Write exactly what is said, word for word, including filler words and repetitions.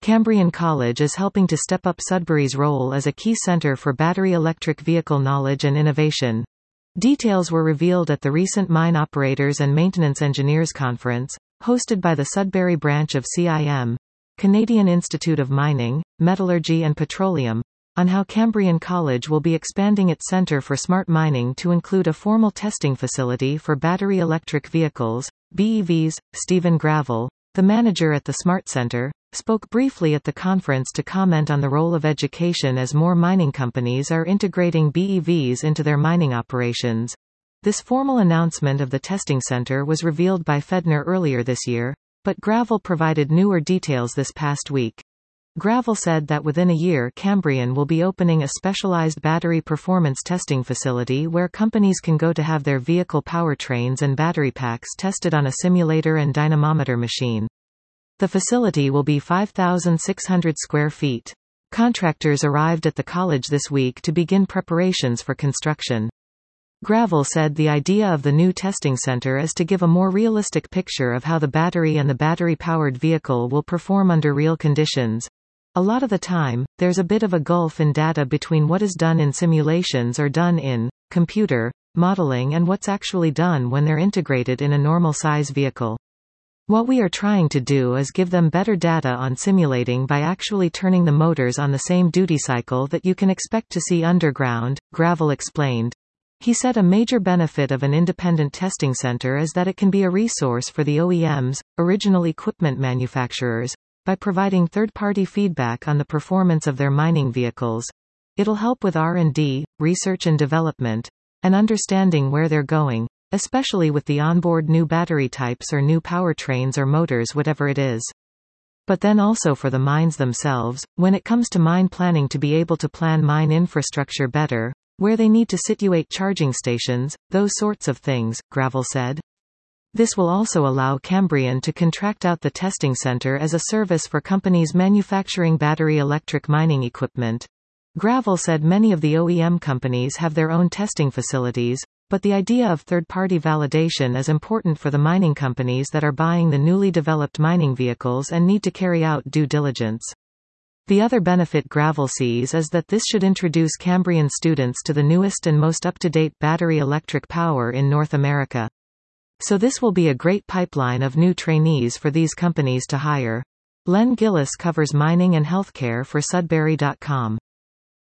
Cambrian College is helping to step up Sudbury's role as a key center for battery electric vehicle knowledge and innovation. Details were revealed at the recent Mine Operators and Maintenance Engineers Conference, hosted by the Sudbury branch of C I M, Canadian Institute of Mining, Metallurgy and Petroleum, on how Cambrian College will be expanding its Center for Smart Mining to include a formal testing facility for battery electric vehicles, B E Vs. Stephen Gravel, the manager at the Smart Center, spoke briefly at the conference to comment on the role of education as more mining companies are integrating B E Vs into their mining operations. This formal announcement of the testing center was revealed by Fedner earlier this year, but Gravel provided newer details this past week. Gravel said that within a year Cambrian will be opening a specialized battery performance testing facility where companies can go to have their vehicle powertrains and battery packs tested on a simulator and dynamometer machine. The facility will be five thousand six hundred square feet. Contractors arrived at the college this week to begin preparations for construction. Gravel said the idea of the new testing center is to give a more realistic picture of how the battery and the battery-powered vehicle will perform under real conditions. A lot of the time, there's a bit of a gulf in data between what is done in simulations or done in computer modeling and what's actually done when they're integrated in a normal-size vehicle. What we are trying to do is give them better data on simulating by actually turning the motors on the same duty cycle that you can expect to see underground, Gravel explained. He said a major benefit of an independent testing center is that it can be a resource for the O E Ms, original equipment manufacturers, by providing third-party feedback on the performance of their mining vehicles. It'll help with R and D, research and development, and understanding where they're going, especially with the onboard new battery types or new powertrains or motors, whatever it is. But then also for the mines themselves, when it comes to mine planning, to be able to plan mine infrastructure better, where they need to situate charging stations, those sorts of things, Gravel said. This will also allow Cambrian to contract out the testing center as a service for companies manufacturing battery electric mining equipment. Gravel said many of the O E M companies have their own testing facilities, but the idea of third-party validation is important for the mining companies that are buying the newly developed mining vehicles and need to carry out due diligence. The other benefit Gravel sees is that this should introduce Cambrian students to the newest and most up-to-date battery electric power in North America. So this will be a great pipeline of new trainees for these companies to hire. Len Gillis covers mining and healthcare for Sudbury dot com.